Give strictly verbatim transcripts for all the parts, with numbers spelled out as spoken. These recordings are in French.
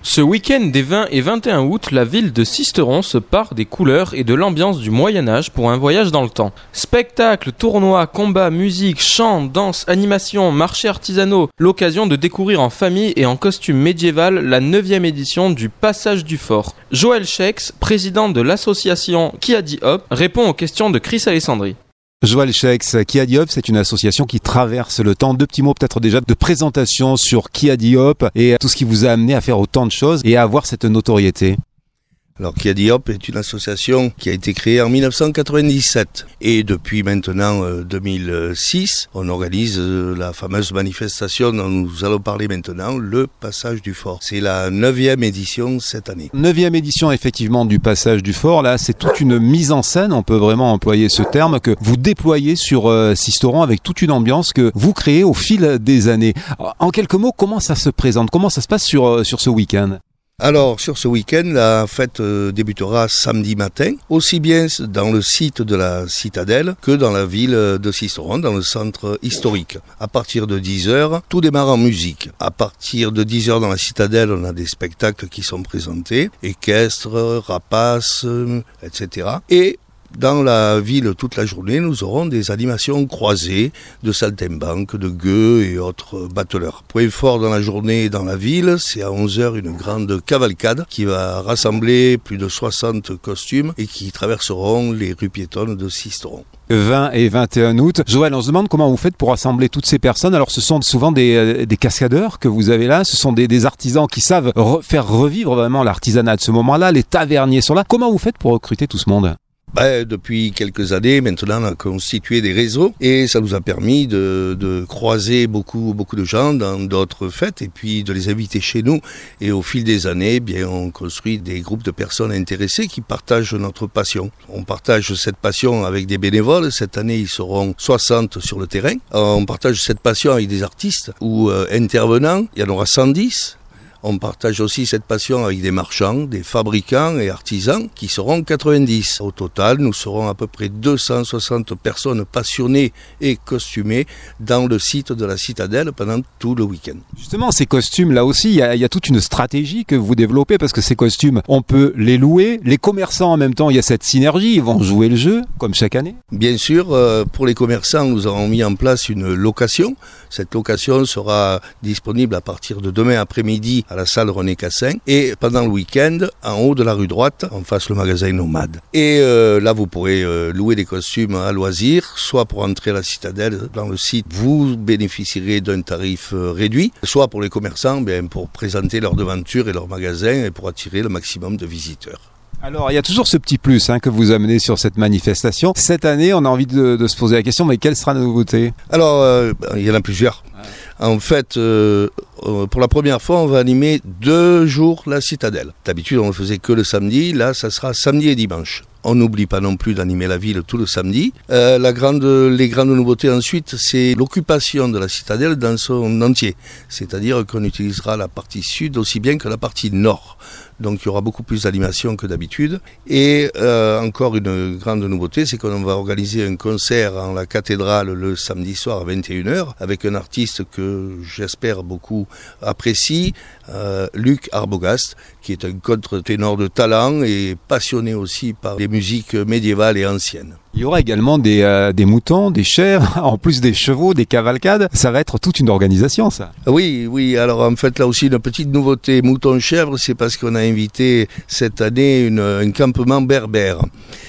Ce week-end des vingt et vingt et un août, la ville de Sisteron se pare des couleurs et de l'ambiance du Moyen-Âge pour un voyage dans le temps. Spectacles, tournois, combats, musique, chants, danse, animations, marchés artisanaux, l'occasion de découvrir en famille et en costume médiéval la neuvième édition du Passage du Fort. Joël Schex, président de l'association Kiadi Hop, répond aux questions de Chris Alessandri. Joël Schex, Kiadi Hop, c'est une association qui traverse le temps. Deux petits mots peut-être déjà de présentation sur Kiadi Hop et tout ce qui vous a amené à faire autant de choses et à avoir cette notoriété. Alors Kiadi Hop est une association qui a été créée en dix-neuf cent quatre-vingt-dix-sept et depuis maintenant euh, deux mille six, on organise euh, la fameuse manifestation dont nous allons parler maintenant, le Passage du Fort. C'est la neuvième édition cette année. Neuvième édition effectivement du Passage du Fort. Là, c'est toute une mise en scène, on peut vraiment employer ce terme, que vous déployez sur euh, Sisteron avec toute une ambiance que vous créez au fil des années. En quelques mots, comment ça se présente? Comment ça se passe sur, euh, sur ce week-end? Alors, sur ce week-end, la fête euh, débutera samedi matin, aussi bien dans le site de la citadelle que dans la ville de Sisteron, dans le centre historique. À partir de dix heures, tout démarre en musique. À partir de dix heures dans la citadelle, on a des spectacles qui sont présentés, équestres, rapaces, euh, et cetera. Et dans la ville, toute la journée, nous aurons des animations croisées de saltimbanques, de gueux et autres bateleurs. Point fort dans la journée et dans la ville, c'est à onze heures une grande cavalcade qui va rassembler plus de soixante costumes et qui traverseront les rues piétonnes de Sisteron. vingt et vingt et un août. Joël, on se demande comment vous faites pour rassembler toutes ces personnes. Alors ce sont souvent des, des cascadeurs que vous avez là, ce sont des, des artisans qui savent re- faire revivre vraiment l'artisanat de ce moment-là, les taverniers sont là. Comment vous faites pour recruter tout ce monde ? Ben, depuis quelques années, maintenant, on a constitué des réseaux et ça nous a permis de, de croiser beaucoup, beaucoup de gens dans d'autres fêtes et puis de les inviter chez nous. Et au fil des années, bien, on construit des groupes de personnes intéressées qui partagent notre passion. On partage cette passion avec des bénévoles. Cette année, ils seront soixante sur le terrain. On partage cette passion avec des artistes ou euh, intervenants. Il y en aura cent dix. On partage aussi cette passion avec des marchands, des fabricants et artisans qui seront quatre-vingt-dix. Au total, nous serons à peu près deux cent soixante personnes passionnées et costumées dans le site de la citadelle pendant tout le week-end. Justement, ces costumes, là aussi, il y, y a toute une stratégie que vous développez parce que ces costumes, on peut les louer. Les commerçants, en même temps, il y a cette synergie, ils vont jouer le jeu, comme chaque année. Bien sûr, euh, pour les commerçants, nous avons mis en place une location. Cette location sera disponible à partir de demain après-midi à la salle René Cassin et pendant le week-end en haut de la rue droite en face le magasin Nomade. Et euh, là vous pourrez euh, louer des costumes à loisir, soit pour entrer à la citadelle dans le site, vous bénéficierez d'un tarif euh, réduit, soit pour les commerçants bien, pour présenter leur devanture et leur magasin et pour attirer le maximum de visiteurs. Alors, il y a toujours ce petit plus hein, que vous amenez sur cette manifestation. Cette année, on a envie de, de se poser la question, mais quelle sera la nouveauté ? Alors, euh, il y en a plusieurs. Ouais. En fait, euh, pour la première fois, on va animer deux jours la citadelle. D'habitude, on ne faisait que le samedi. Là, ça sera samedi et dimanche. On n'oublie pas non plus d'animer la ville tout le samedi. Euh, la grande, les grandes nouveautés ensuite, c'est l'occupation de la citadelle dans son entier. C'est-à-dire qu'on utilisera la partie sud aussi bien que la partie nord. Donc il y aura beaucoup plus d'animation que d'habitude. Et euh, encore une grande nouveauté, c'est qu'on va organiser un concert en la cathédrale le samedi soir à vingt et une heures avec un artiste que j'espère beaucoup apprécie, euh, Luc Arbogast, qui est un contre-ténor de talent et passionné aussi par les musiques médiévales et anciennes. Il y aura également des, euh, des moutons, des chèvres, en plus des chevaux, des cavalcades. Ça va être toute une organisation, ça. Oui, oui. Alors en fait, là aussi, une petite nouveauté mouton-chèvre, c'est parce qu'on a invité cette année une, un campement berbère.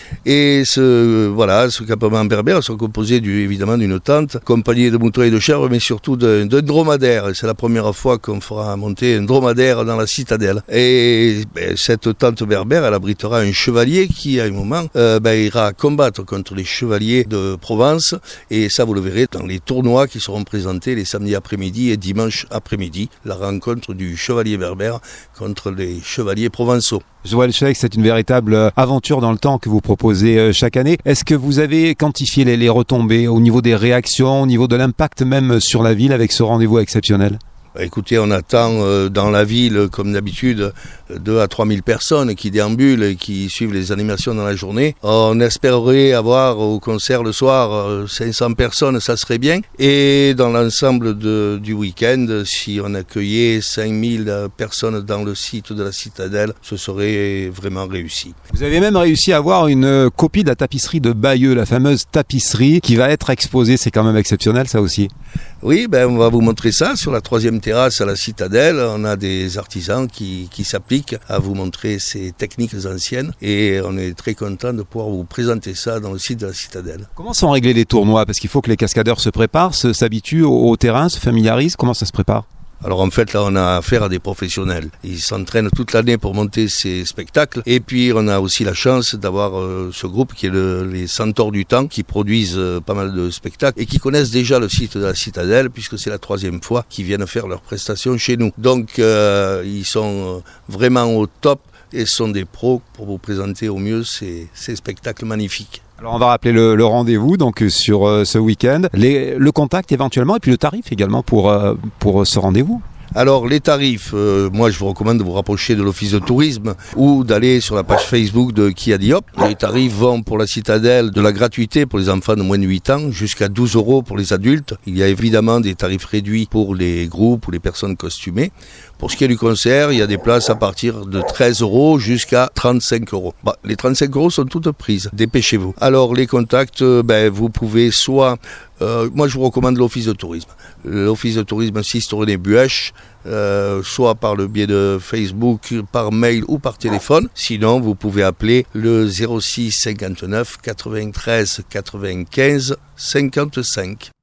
Et ce, voilà, ce campement berbère sont composés du, évidemment d'une tente accompagnée de moutons et de chèvres, mais surtout d'un, d'un dromadaire. C'est la première fois qu'on fera monter un dromadaire dans la citadelle. Et ben, cette tente berbère, elle abritera un chevalier qui, à un moment, euh, ben, ira combattre contre les chevaliers de Provence. Et ça, vous le verrez dans les tournois qui seront présentés les samedis après-midi et dimanche après-midi. La rencontre du chevalier berbère contre les chevaliers provençaux. Joël Schex, c'est une véritable aventure dans le temps que vous proposez chaque année. Est-ce que vous avez quantifié les, les retombées au niveau des réactions, au niveau de l'impact même sur la ville avec ce rendez-vous exceptionnel ? Écoutez, on attend euh, dans la ville, comme d'habitude, deux à trois mille personnes qui déambulent et qui suivent les animations dans la journée. On espérerait avoir au concert le soir euh, cinq cents personnes, ça serait bien. Et dans l'ensemble de, du week-end, si on accueillait cinq mille personnes dans le site de la Citadelle, ce serait vraiment réussi. Vous avez même réussi à avoir une copie de la tapisserie de Bayeux, la fameuse tapisserie qui va être exposée. C'est quand même exceptionnel, ça aussi. Oui, ben on va vous montrer ça sur la troisième terrasse à la Citadelle. On a des artisans qui, qui s'appliquent à vous montrer ces techniques anciennes et on est très content de pouvoir vous présenter ça dans le site de la Citadelle. Comment sont réglés les tournois? Parce qu'il faut que les cascadeurs se préparent, se, s'habituent au, au terrain, se familiarisent. Comment ça se prépare? Alors en fait là on a affaire à des professionnels. Ils s'entraînent toute l'année pour monter ces spectacles et puis on a aussi la chance d'avoir euh, ce groupe qui est le, les Centaures du Temps qui produisent euh, pas mal de spectacles et qui connaissent déjà le site de la Citadelle puisque c'est la troisième fois qu'ils viennent faire leurs prestations chez nous. Donc euh, ils sont vraiment au top et sont des pros pour vous présenter au mieux ces, ces spectacles magnifiques. Alors on va rappeler le, le rendez-vous donc sur euh, ce week-end, les, le contact éventuellement et puis le tarif également pour, euh, pour ce rendez-vous. Alors les tarifs, euh, moi je vous recommande de vous rapprocher de l'office de tourisme ou d'aller sur la page Facebook de Kia Diop. Les tarifs vont pour la Citadelle de la gratuité pour les enfants de moins de huit ans jusqu'à douze euros pour les adultes. Il y a évidemment des tarifs réduits pour les groupes ou les personnes costumées. Pour ce qui est du concert, il y a des places à partir de treize euros jusqu'à trente-cinq euros. Bah, les trente-cinq euros sont toutes prises, dépêchez-vous. Alors les contacts, ben, vous pouvez soit... Euh, moi je vous recommande l'office de tourisme. L'office de tourisme six René Buèche, euh, soit par le biais de Facebook, par mail ou par téléphone. Sinon vous pouvez appeler le zéro six cinquante-neuf quatre-vingt-treize quatre-vingt-quinze cinquante-cinq.